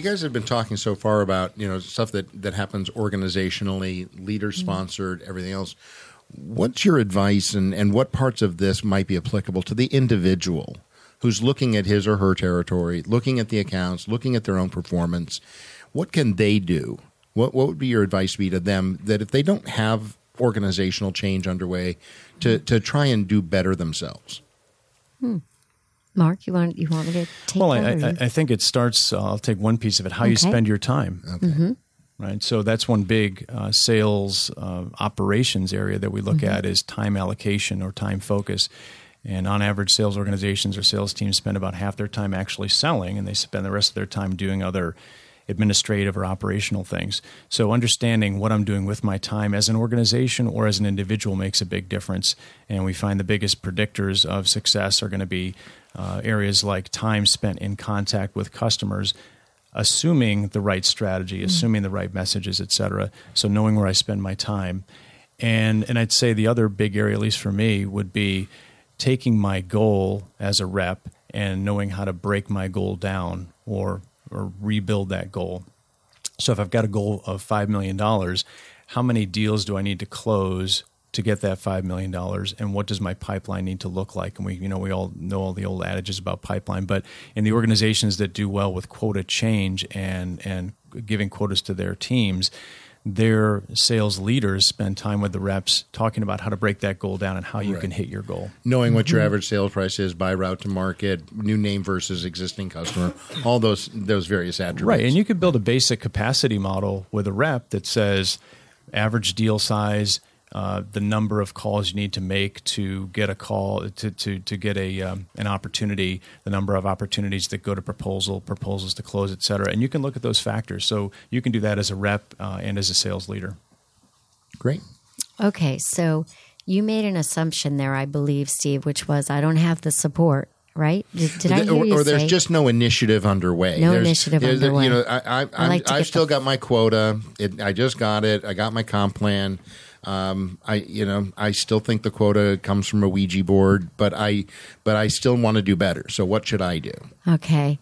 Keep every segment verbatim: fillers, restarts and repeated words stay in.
guys have been talking so far about, you know, stuff that, that happens organizationally, leader-sponsored, mm-hmm. everything else. What's your advice, and, and what parts of this might be applicable to the individual who's looking at his or her territory, looking at the accounts, looking at their own performance? What can they do? What what would be your advice be to them that if they don't have organizational change underway, to, to try and do better themselves? Hmm. Mark, you want you want me to take well, that? Well, I, I think it starts, uh, I'll take one piece of it, how okay. you spend your time. Okay. Mm-hmm. Right. So that's one big uh, sales uh, operations area that we look mm-hmm. at is time allocation or time focus. And on average, sales organizations or sales teams spend about half their time actually selling, and they spend the rest of their time doing other administrative or operational things. So understanding what I'm doing with my time as an organization or as an individual makes a big difference. And we find the biggest predictors of success are going to be uh, areas like time spent in contact with customers, assuming the right strategy, mm-hmm. assuming the right messages, et cetera. So knowing where I spend my time. And, and I'd say the other big area, at least for me, would be taking my goal as a rep and knowing how to break my goal down or or rebuild that goal. So if I've got a goal of five million dollars, how many deals do I need to close to get that five million dollars, and what does my pipeline need to look like? And we, you know, we all know all the old adages about pipeline, but in the organizations that do well with quota change and, and giving quotas to their teams, their sales leaders spend time with the reps talking about how to break that goal down and how you right. can hit your goal. Knowing what your average sales price is by route to market, new name versus existing customer, all those those various attributes. Right, and you could build a basic capacity model with a rep that says average deal size, uh, the number of calls you need to make to get a call, to to, to get a um, an opportunity, the number of opportunities that go to proposal, proposals to close, et cetera. And you can look at those factors. So you can do that as a rep uh, and as a sales leader. Great. Okay, so you made an assumption there, I believe, Steve, which was I don't have the support. Right? Did, did I hear or, you or there's say? just no initiative underway. No there's, initiative there's, underway. You know, I, I, I like I've still the... got my quota. It, I just got it. I got my comp plan. Um, I, you know, I still think the quota comes from a Ouija board, but I, but I still want to do better. So what should I do? Okay.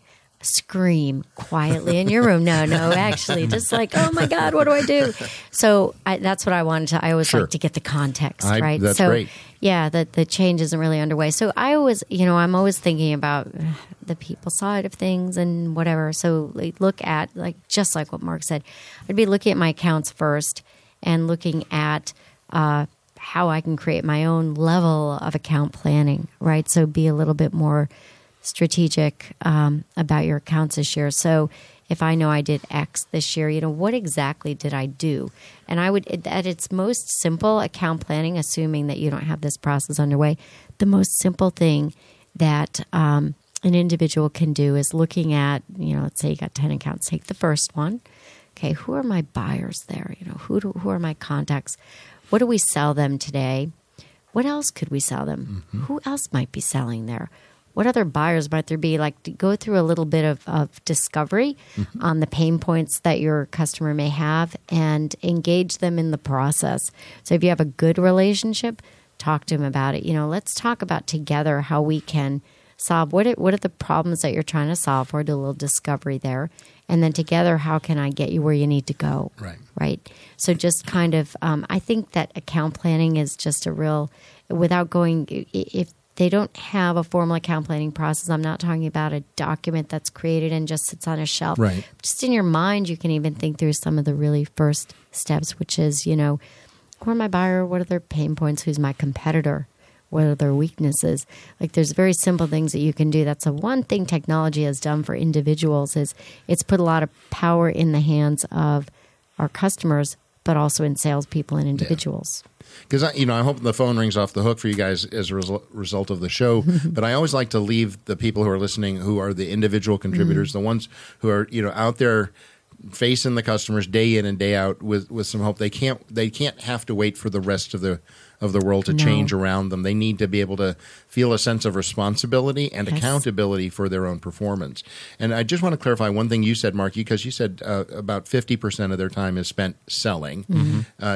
Scream quietly in your room. No, no, actually, just like, oh my God, what do I do? So I, that's what I wanted to, I always sure. like to get the context, I, right? That's so, great. Yeah, that the change isn't really underway. So I always, you know, I'm always thinking about the people side of things and whatever. So like, look at, like, just like what Mark said, I'd be looking at my accounts first and looking at uh, how I can create my own level of account planning, right? So be a little bit more strategic um, about your accounts this year. So if I know I did X this year, you know, what exactly did I do? And I would, at its most simple, account planning, assuming that you don't have this process underway, the most simple thing that um, an individual can do is looking at, you know, let's say you got ten accounts, take the first one. Okay, who are my buyers there? You know, who do, who are my contacts? What do we sell them today? What else could we sell them? Mm-hmm. Who else might be selling there? What other buyers might there be? Like, to go through a little bit of, of discovery mm-hmm. on the pain points that your customer may have and engage them in the process. So if you have a good relationship, talk to them about it. You know, let's talk about together how we can solve what are, what are the problems that you're trying to solve for, do a little discovery there. And then together, how can I get you where you need to go? Right. Right. So just kind of, um, I think that account planning is just a real, without going, if they don't have a formal account planning process, I'm not talking about a document that's created and just sits on a shelf. Right. Just in your mind, you can even think through some of the really first steps, which is, you know, who are my buyer? What are their pain points? Who's my competitor? What are their weaknesses? Like, there's very simple things that you can do. That's the one thing technology has done for individuals is it's put a lot of power in the hands of our customers, but also in salespeople and individuals. Because, yeah. you know, I'm hoping the phone rings off the hook for you guys as a result, result of the show. But I always like to leave the people who are listening who are the individual contributors, mm-hmm. the ones who are, you know, out there facing the customers day in and day out with, with some hope. They can't they can't have to wait for the rest of the of the world to no. change around them. They need to be able to feel a sense of responsibility and yes. accountability for their own performance. And I just want to clarify one thing you said, Mark, because you said uh, about fifty percent of their time is spent selling. Mm-hmm. Uh,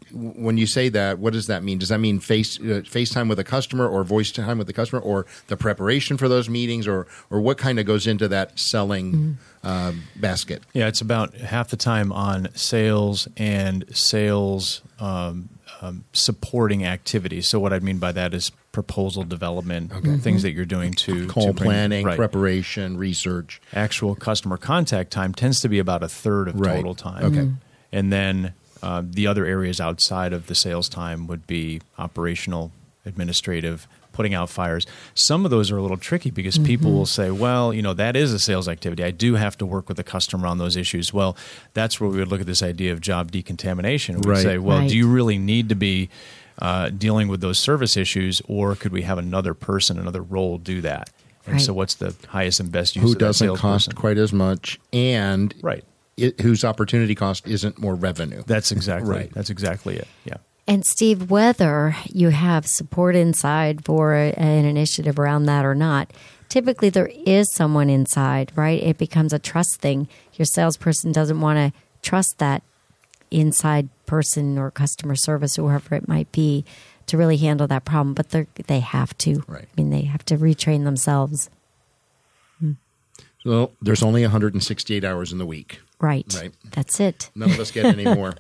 when you say that, what does that mean? Does that mean face uh, FaceTime with a customer, or voice time with the customer, or the preparation for those meetings, or or what kind of goes into that selling mm-hmm. uh, basket? Yeah, it's about half the time on sales and sales um, um, supporting activities. So what I mean by that is proposal development, okay. things mm-hmm. that you're doing to call to bring, planning, right. preparation, research. Actual customer contact time tends to be about a third of right. total time. Okay, mm-hmm. and then uh, the other areas outside of the sales time would be operational, administrative, putting out fires. Some of those are a little tricky because mm-hmm. people will say, well, you know, that is a sales activity. I do have to work with the customer on those issues. Well, that's where we would look at this idea of job decontamination. We'd right. say, well, right. do you really need to be uh, dealing with those service issues, or could we have another person, another role do that? And right. so what's the highest and best use Who of that doesn't salesperson? cost quite as much, and right. it, whose opportunity cost isn't more revenue. That's exactly right. That's exactly it. Yeah. And Steve, whether you have support inside for a, an initiative around that or not, typically there is someone inside, right? It becomes a trust thing. Your salesperson doesn't want to trust that inside person or customer service or whoever it might be to really handle that problem, but they they have to. Right. I mean, they have to retrain themselves. Hmm. So there's only one hundred sixty-eight hours in the week. Right. Right. That's it. None of us get any more.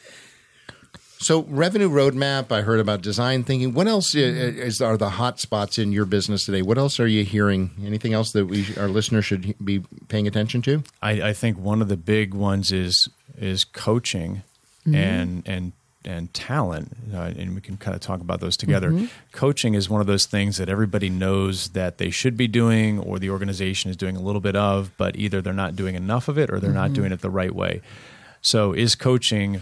So revenue roadmap, I heard about design thinking. What else is, are the hot spots in your business today? What else are you hearing? Anything else that we our listeners should be paying attention to? I, I think one of the big ones is is coaching mm-hmm. and and and talent, uh, and we can kind of talk about those together. Mm-hmm. Coaching is one of those things that everybody knows that they should be doing, or the organization is doing a little bit of, but either they're not doing enough of it or they're mm-hmm. not doing it the right way. So is coaching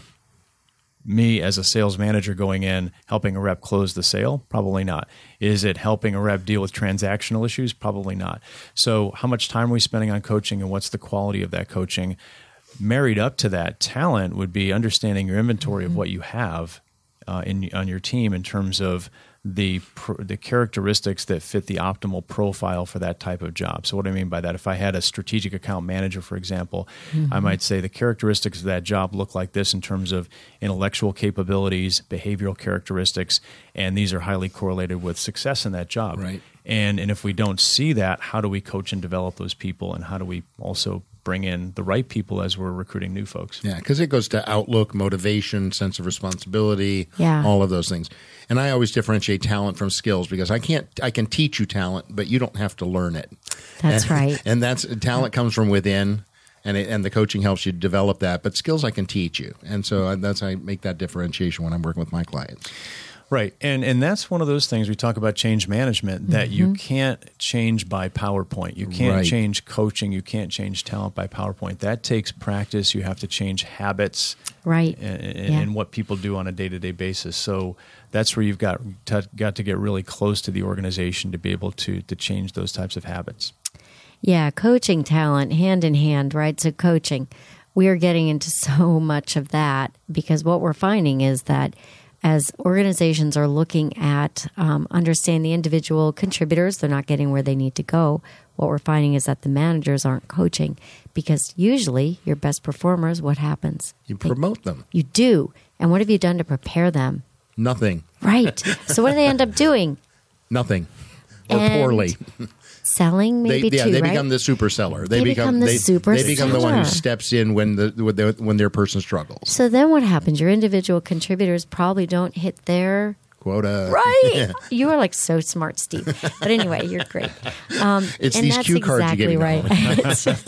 me as a sales manager going in, helping a rep close the sale? Probably not. Is it helping a rep deal with transactional issues? Probably not. So how much time are we spending on coaching, and what's the quality of that coaching? Married up to that, talent would be understanding your inventory mm-hmm. of what you have uh, in on your team in terms of the the characteristics that fit the optimal profile for that type of job. So what do I mean by that? If I had a strategic account manager, for example, mm-hmm. I might say the characteristics of that job look like this in terms of intellectual capabilities, behavioral characteristics, and these are highly correlated with success in that job. Right. And and if we don't see that, how do we coach and develop those people, and how do we also bring in the right people as we're recruiting new folks? Yeah, because it goes to outlook, motivation, sense of responsibility, yeah. all of those things. And I always differentiate talent from skills, because I can't, I can teach you talent, but you don't have to learn it. That's and, right. And that's talent comes from within, and it, and the coaching helps you develop that. But skills I can teach you, and so that's how I make that differentiation when I'm working with my clients. Right. And and that's one of those things we talk about change management, that mm-hmm. you can't change by PowerPoint. You can't right. change coaching. You can't change talent by PowerPoint. That takes practice. You have to change habits right. and, and, yeah. and what people do on a day-to-day basis. So that's where you've got to, got to get really close to the organization to be able to to change those types of habits. Yeah, coaching talent hand in hand, right? So coaching, we are getting into so much of that, because what we're finding is that as organizations are looking at um, understanding the individual contributors, they're not getting where they need to go. What we're finding is that the managers aren't coaching, because usually your best performers, what happens? You promote them. You do. And what have you done to prepare them? Nothing. Right. So what do they end up doing? Nothing. Or And poorly. Selling maybe they, yeah, too, they right? become the super seller. They, They become the they, super They become the one who seller. steps in when the when, the, when their person struggles. So then what happens? Your individual contributors probably don't hit their Quota. right. You are like so smart, Steve. But anyway, you're great. Um, It's and these that's cue cards you exactly give me. right. It's just-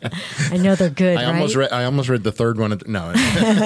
I know they're good, I right? almost read. I almost read the third one. At the, no.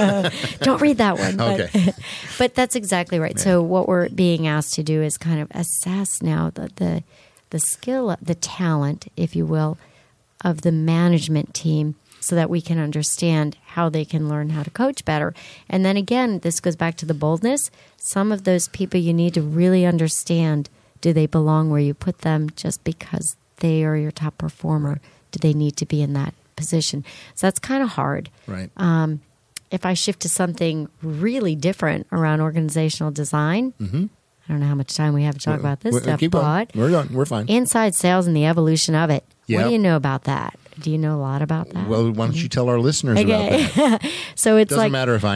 Don't read that one. But, Okay. but that's exactly right. Yeah. So what we're being asked to do is kind of assess now the the, the skill, the talent, if you will, of the management team, so that we can understand how they can learn how to coach better. And then again, this goes back to the boldness. Some of those people you need to really understand, do they belong where you put them just because they are your top performer? Do they need to be in that position? So that's kind of hard. Right. Um, if I shift to something really different around organizational design, mm-hmm. I don't know how much time we have to talk Well, about this well, stuff, keep but going. We're done. We're fine. inside sales and the evolution of it. Yep. What do you know about that? Do you know a lot about that? Well, why don't you tell our listeners Okay. about that? So it's Doesn't like, matter if I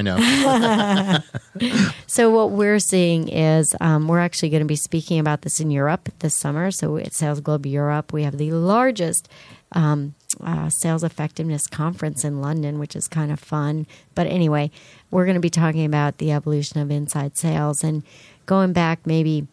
know. so what we're seeing is um, we're actually going to be speaking about this in Europe this summer. So at Sales Globe Europe, we have the largest um, uh, sales effectiveness conference in London, which is kind of fun. But anyway, we're going to be talking about the evolution of inside sales. And going back, maybe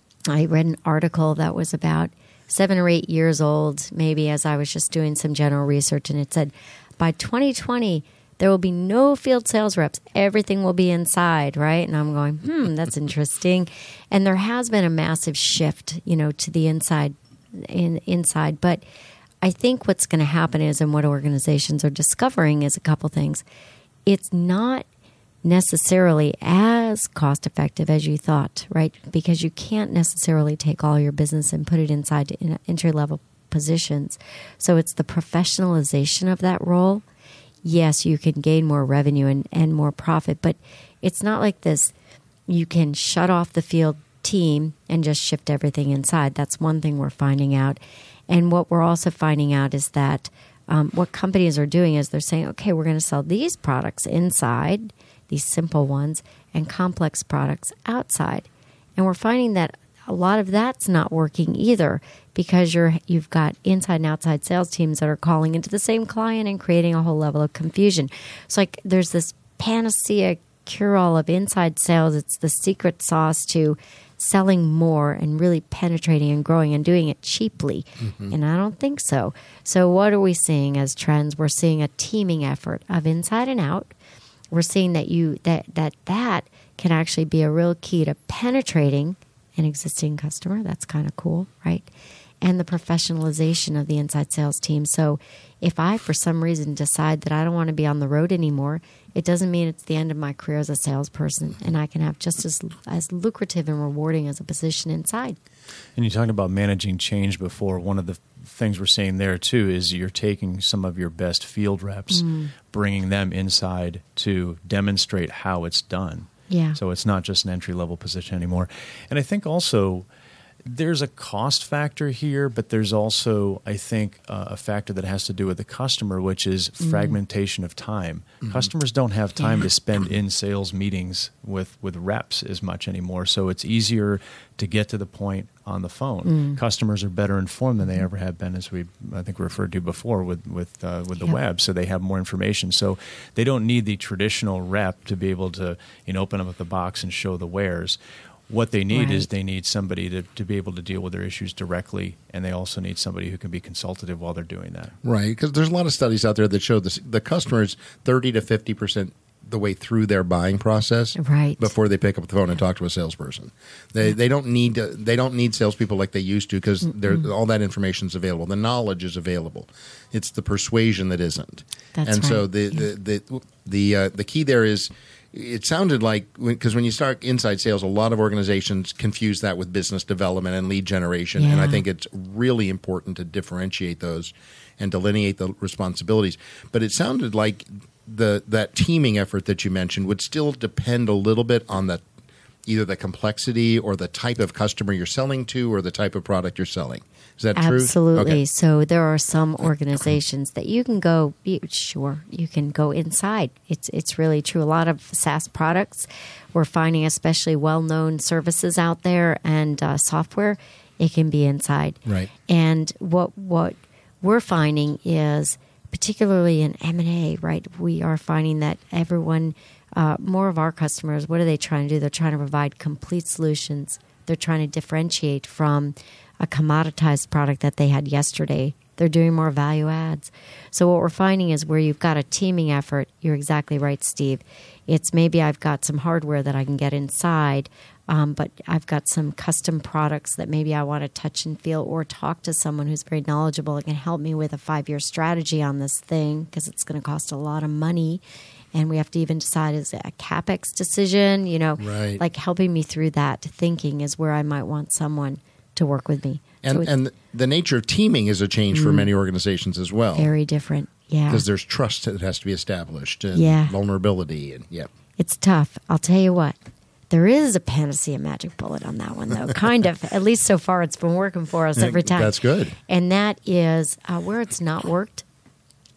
I read an article that was about seven or eight years old, maybe, as I was just doing some general research, and it said by twenty twenty, there will be no field sales reps. Everything will be inside, right? And I'm going, hmm, that's interesting. And there has been a massive shift, you know, to the inside, in inside. But I think what's going to happen is, and what organizations are discovering is a couple things. It's not necessarily as cost effective as you thought, right? Because you can't necessarily take all your business and put it inside in entry level positions. So it's the professionalization of that role. Yes, you can gain more revenue and, and more profit, but it's not like this. You can shut off the field team and just shift everything inside. That's one thing we're finding out. And what we're also finding out is that um, what companies are doing is they're saying, okay, we're going to sell these products inside, these simple ones, and complex products outside. And we're finding that a lot of that's not working either, because you're you've got inside and outside sales teams that are calling into the same client and creating a whole level of confusion. It's like there's this panacea cure-all of inside sales. It's the secret sauce to selling more and really penetrating and growing and doing it cheaply. Mm-hmm. And I don't think so. So what are we seeing as trends? We're seeing a teaming effort of inside and out. We're seeing that you that that that can actually be a real key to penetrating an existing customer. That's kind of cool, right? And the professionalization of the inside sales team. So if I, for some reason, decide that I don't want to be on the road anymore, it doesn't mean it's the end of my career as a salesperson, and I can have just as as lucrative and rewarding as a position inside. And you talked about managing change before. One of the things we're seeing there, too, is you're taking some of your best field reps, mm. bringing them inside to demonstrate how it's done. Yeah. So it's not just an entry-level position anymore. And I think also there's a cost factor here, but there's also, I think, uh, a factor that has to do with the customer, which is mm. fragmentation of time. Mm-hmm. Customers don't have time yeah. to spend in sales meetings with, with reps as much anymore, so it's easier to get to the point on the phone. Mm. Customers are better informed than they ever have been, as we I think referred to before with with uh, with the yeah. web. So they have more information. So they don't need the traditional rep to be able to you know open up the box and show the wares. What they need right. is they need somebody to, to be able to deal with their issues directly, and they also need somebody who can be consultative while they're doing that. Right, because there's a lot of studies out there that show this, the customers thirty to fifty percent the way through their buying process right. before they pick up the phone and talk to a salesperson. They yeah. they don't need to, they don't need salespeople like they used to, because all that information is available. The knowledge is available. It's the persuasion that isn't. That's and right. so the yeah. the the the, uh, the key there is. It sounded like, because when you start inside sales, a lot of organizations confuse that with business development and lead generation. Yeah. And I think it's really important to differentiate those and delineate the responsibilities. But it sounded like the that teaming effort that you mentioned would still depend a little bit on the either the complexity or the type of customer you're selling to or the type of product you're selling. Is that true? Absolutely. Okay. So there are some organizations that you can go, sure, you can go inside. It's it's really true. A lot of SaaS products, we're finding, especially well-known services out there and uh, software, it can be inside. Right. And what what we're finding is, particularly in M and A, right, we are finding that everyone, uh, more of our customers, what are they trying to do? They're trying to provide complete solutions. They're trying to differentiate from a commoditized product that they had yesterday. They're doing more value adds. So what we're finding is where you've got a teaming effort, you're exactly right, Steve. It's maybe I've got some hardware that I can get inside, um, but I've got some custom products that maybe I want to touch and feel or talk to someone who's very knowledgeable and can help me with a five-year strategy on this thing, because it's going to cost a lot of money. And we have to even decide, is it a CapEx decision? You know, right. like helping me through that thinking is where I might want someone to work with me. And so and the nature of teaming is a change mm, for many organizations as well. Very different, yeah. Because there's trust that has to be established and yeah. vulnerability. and yeah. It's tough. I'll tell you what. There is a panacea magic bullet on that one, though. Kind of. At least so far, it's been working for us every time. That's good. And that is uh, where it's not worked,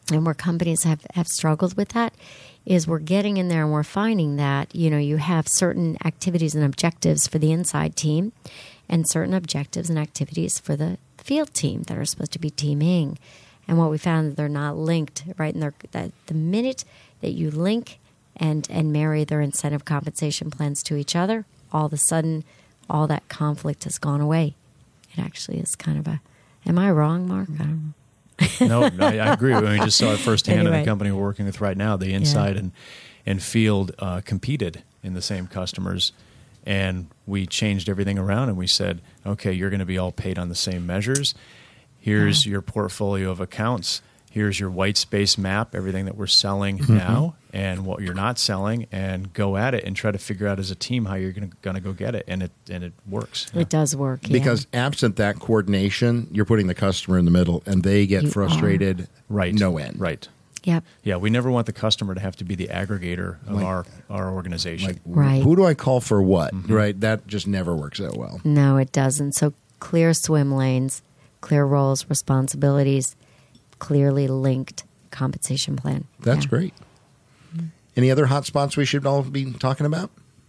and where companies have, have struggled with that is we're getting in there and we're finding that, you know, you have certain activities and objectives for the inside team and certain objectives and activities for the field team that are supposed to be teaming. And what we found is they're not linked, right? And they're, that the minute that you link and, and marry their incentive compensation plans to each other, all of a sudden, all that conflict has gone away. It actually is kind of a, am I wrong, Mark? I don't know. No, I, I agree. I mean, we just saw it firsthand Anyway. in the company we're working with right now. The inside and, and field uh, competed in the same customers. And we changed everything around and we said, okay, you're going to be all paid on the same measures. Here's Yeah. your portfolio of accounts. Here's your white space map, everything that we're selling Mm-hmm. now and what you're not selling, and go at it and try to figure out as a team how you're going to go get it. And it and it works. It does work. Yeah. Because absent that coordination, you're putting the customer in the middle, and they get You frustrated. Right. No end. Right. Yep. Yeah, we never want the customer to have to be the aggregator of Like- our, our organization. Like, Right. who do I call for what? Mm-hmm. Right. That just never works out well. No, it doesn't. So clear swim lanes, clear roles, responsibilities, clearly linked compensation plan. That's Yeah. great. Any other hot spots we should all be talking about?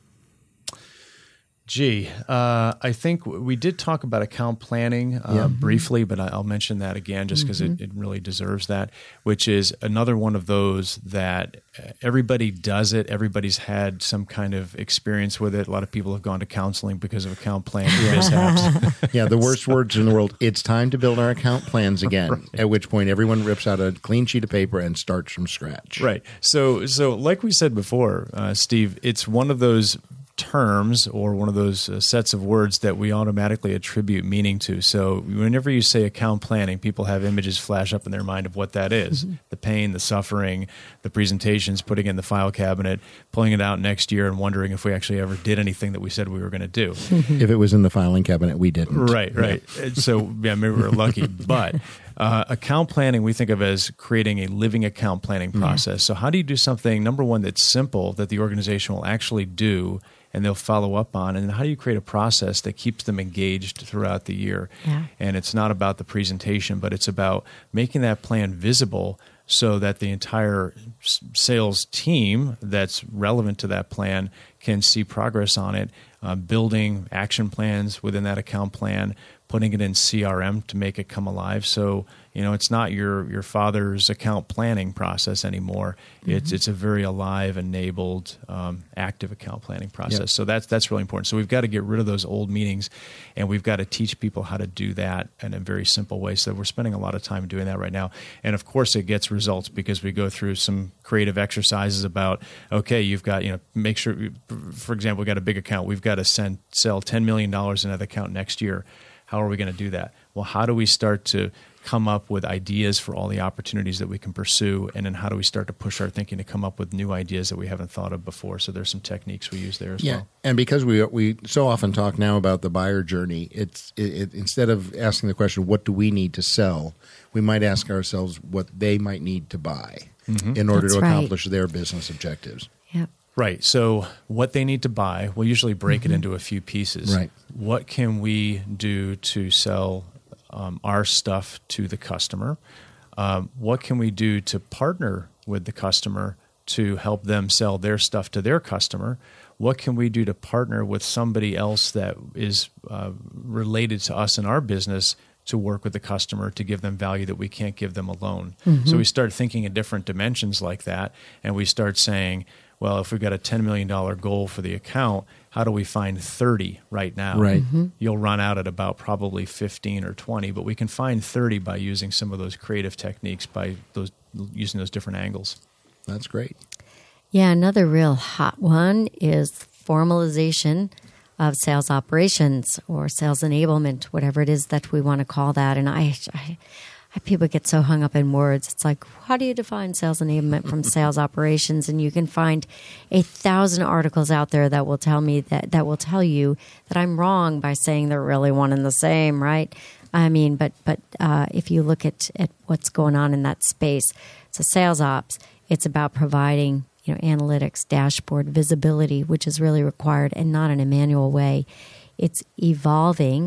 Gee, uh, I think w- we did talk about account planning uh, Yeah. briefly, but I- I'll mention that again just because it, it really deserves that, which is another one of those that uh, everybody does it. Everybody's had some kind of experience with it. A lot of people have gone to counseling because of account planning mishaps. Yeah, the worst words in the world. It's time to build our account plans again. At which point, everyone rips out a clean sheet of paper and starts from scratch. Right. So, so like we said before, uh, Steve, it's one of those terms or one of those uh, sets of words that we automatically attribute meaning to. So whenever you say account planning, people have images flash up in their mind of what that is. Mm-hmm. The pain, the suffering, the presentations, putting it in the file cabinet, pulling it out next year and wondering if we actually ever did anything that we said we were going to do. If it was in the filing cabinet, we didn't. Right, right. And So yeah, maybe we're lucky. But uh, account planning we think of as creating a living account planning process. So how do you do something, number one, that's simple that the organization will actually do and they'll follow up on? And how do you create a process that keeps them engaged throughout the year? Yeah. And it's not about the presentation, but it's about making that plan visible so that the entire s- sales team that's relevant to that plan can see progress on it, uh, building action plans within that account plan, putting it in C R M to make it come alive. So, you know, it's not your, your father's account planning process anymore. Mm-hmm. It's it's a very alive, enabled, um, active account planning process. Yep. So that's that's really important. So we've got to get rid of those old meetings, and we've got to teach people how to do that in a very simple way. So we're spending a lot of time doing that right now. And of course, it gets results because we go through some creative exercises about, okay, you've got, you know, make sure, for example, we've got a big account. We've got to send sell ten million dollars in that account next year. How are we going to do that? Well, how do we start to come up with ideas for all the opportunities that we can pursue? And then how do we start to push our thinking to come up with new ideas that we haven't thought of before? So there's some techniques we use there as Yeah, well. and because we we so often talk now about the buyer journey, it's it, it, instead of asking the question, what do we need to sell, we might ask ourselves what they might need to buy in order That's to right. accomplish their business objectives. Yep. Right. So what they need to buy, we'll usually break it into a few pieces. Right. What can we do to sell um, our stuff to the customer? Um, what can we do to partner with the customer to help them sell their stuff to their customer? What can we do to partner with somebody else that is uh, related to us in our business to work with the customer to give them value that we can't give them alone? Mm-hmm. So we start thinking in different dimensions like that, and we start saying, well, if we've got a ten million dollars goal for the account, how do we find thirty right now? Right. You'll run out at about probably fifteen or twenty, but we can find thirty by using some of those creative techniques, by those using those different angles. That's great. Yeah, another real hot one is formalization of sales operations or sales enablement, whatever it is that we want to call that. And I, I, I people get so hung up in words. It's like, how do you define sales enablement from sales operations? And you can find a thousand articles out there that will tell me that that will tell you that I'm wrong by saying they're really one and the same, right? I mean, but but uh, if you look at, at what's going on in that space, it's a sales ops. It's about providing, you know, analytics, dashboard, visibility, which is really required, and not in a manual way. It's evolving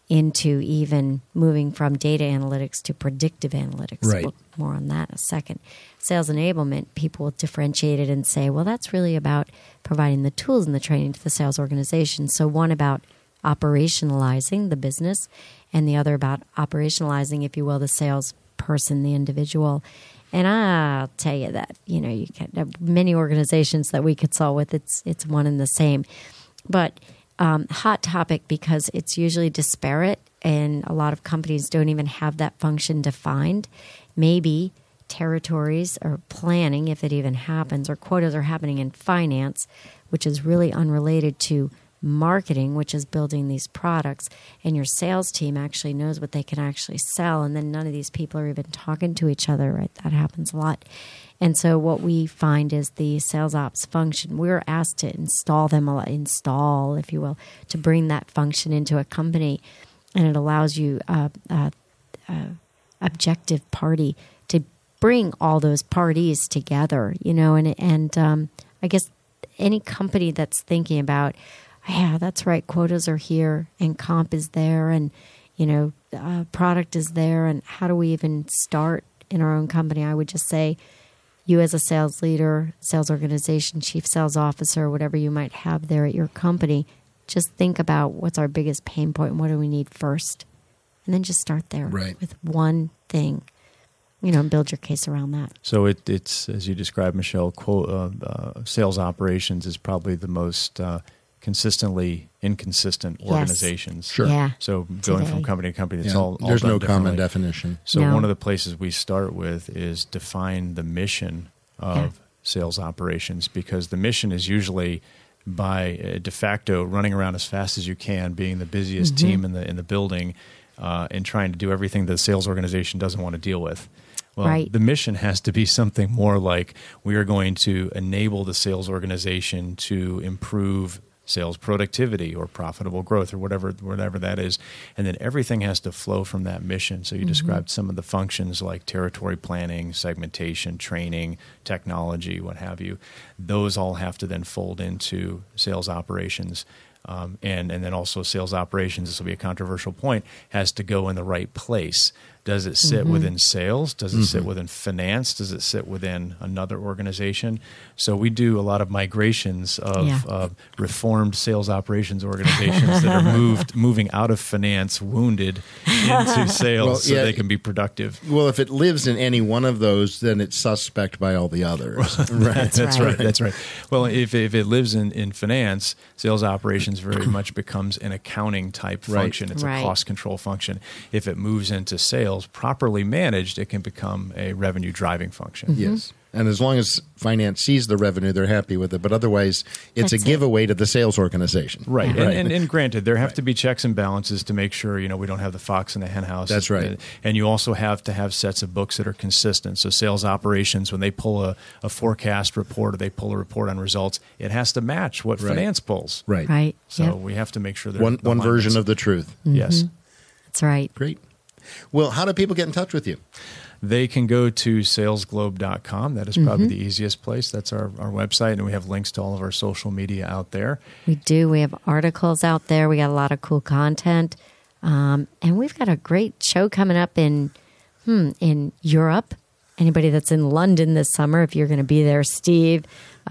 into even moving from data analytics to predictive analytics. Right. We'll, more on that in a second. Sales enablement, people will differentiate it and say, well, that's really about providing the tools and the training to the sales organization. So one about operationalizing the business, and the other about operationalizing, if you will, the salesperson, the individual. And I'll tell you that, you know, you can have many organizations that we consult with, it's it's one and the same. But um, hot topic because it's usually disparate, and a lot of companies don't even have that function defined. Maybe territories or planning, if it even happens, or quotas are happening in finance, which is really unrelated to marketing, which is building these products, and your sales team actually knows what they can actually sell, and then none of these people are even talking to each other, right? That happens a lot. And so what we find is the sales ops function, we're asked to install them, a lot, install, if you will, to bring that function into a company, and it allows you a, a, a objective party to bring all those parties together, you know, and, and um, I guess any company that's thinking about, yeah, that's right, quotas are here and comp is there and, you know, uh, product is there, and how do we even start in our own company? I would just say you as a sales leader, sales organization, chief sales officer, whatever you might have there at your company, just think about what's our biggest pain point and what do we need first. And then just start there right. with one thing. You know, build your case around that. So it, it's, as you described, Michelle, quote, uh, uh, sales operations is probably the most uh, consistently inconsistent Yes. organizations. Sure. Yeah. So going Today. from company to company, it's Yeah. all, all There's done no common differently. definition. So No. one of the places we start with is define the mission of Yeah. sales operations, because the mission is usually by uh, de facto running around as fast as you can, being the busiest Mm-hmm. team in the in the building, uh, and trying to do everything the sales organization doesn't want to deal with. Well, Right. the mission has to be something more like we are going to enable the sales organization to improve sales productivity or profitable growth or whatever whatever that is. And then everything has to flow from that mission. So you Mm-hmm. described some of the functions like territory planning, segmentation, training, technology, what have you. Those all have to then fold into sales operations. Um, and, and then also sales operations, this will be a controversial point, has to go in the right place. Does it sit Mm-hmm. within sales? Does it Mm-hmm. sit within finance? Does it sit within another organization? So we do a lot of migrations of Yeah. uh, reformed sales operations organizations that are moved moving out of finance, wounded, into sales Well, so yeah. they can be productive. Well, if it lives in any one of those, then it's suspect by all the others. Right. That's right. right. That's right. Well, if if it lives in, in finance, sales operations very much becomes an accounting type Right. function. It's Right. a cost control function. If it moves into sales, properly managed, it can become a revenue driving function. Yes. And as long as finance sees the revenue, they're happy with it. But otherwise, it's That's a it. giveaway to the sales organization. Right. Yeah. And, and, and granted, there have to be checks and balances to make sure, you know, we don't have the fox in the hen house. That's right. And, and you also have to have sets of books that are consistent. So sales operations, when they pull a, a forecast report or they pull a report on results, it has to match what Right. finance pulls. Right. Right. So Yeah. we have to make sure that One one version of the truth. Yes. That's right. Great. Well, how do people get in touch with you? They can go to sales globe dot com. That is probably Mm-hmm. the easiest place. That's our, our website, and we have links to all of our social media out there. We do. We have articles out there. We got a lot of cool content. Um, and we've got a great show coming up in hmm, in Europe. Anybody that's in London this summer, if you're going to be there, Steve,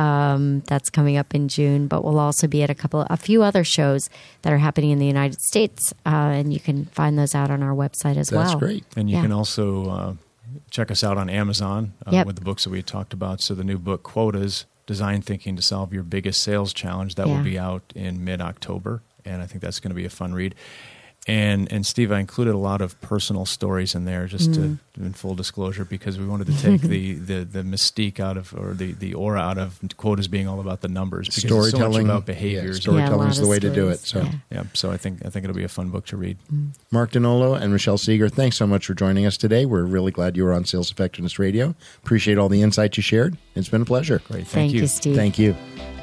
um, that's coming up in June. But we'll also be at a couple, a few other shows that are happening in the United States, uh, and you can find those out on our website as well. That's great. And you Yeah. can also uh, check us out on Amazon uh, Yep. with the books that we talked about. So the new book, Quotas, Design Thinking to Solve Your Biggest Sales Challenge, that Yeah. will be out in mid-October. And I think that's going to be a fun read. And, and Steve, I included a lot of personal stories in there, just Mm. to, in full disclosure, because we wanted to take the, the, the mystique out of, or the, the aura out of quotas being all about the numbers. Because it's so much Storytelling. about Yeah, behaviors. storytelling Yeah, a is lot the of way to do it. stories. So, Yeah. Yeah, so I think I think it'll be a fun book to read. Mark Dinolo and Michelle Seeger, thanks so much for joining us today. We're really glad you were on Sales Effectiveness Radio. Appreciate all the insights you shared. It's been a pleasure. Great, thank, Thank you. you, Steve. Thank you.